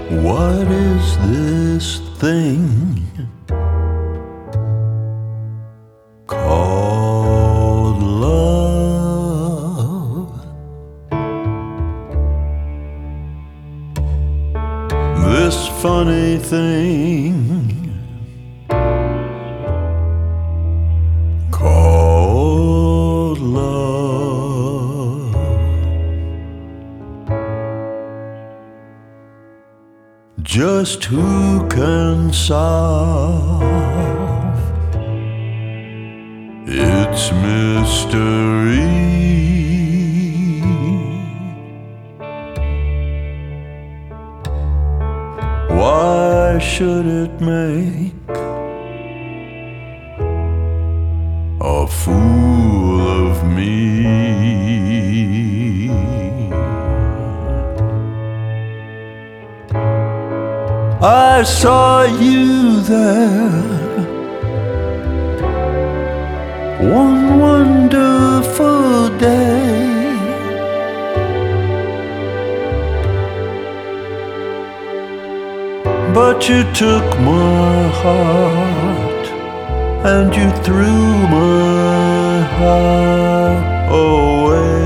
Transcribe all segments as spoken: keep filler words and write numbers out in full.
What is this thing called love? This funny thing called love. Just who can solve its mystery? Why should it make a fool of me? I saw you there one wonderful day, but you took my heart and you threw my heart away.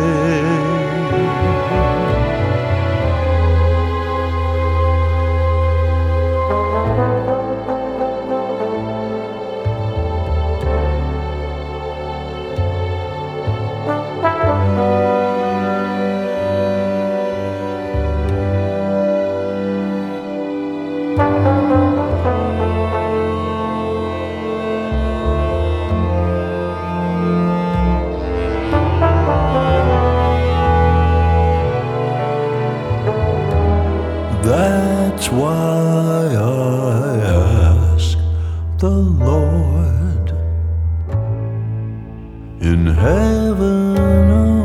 That's why I ask the Lord in heaven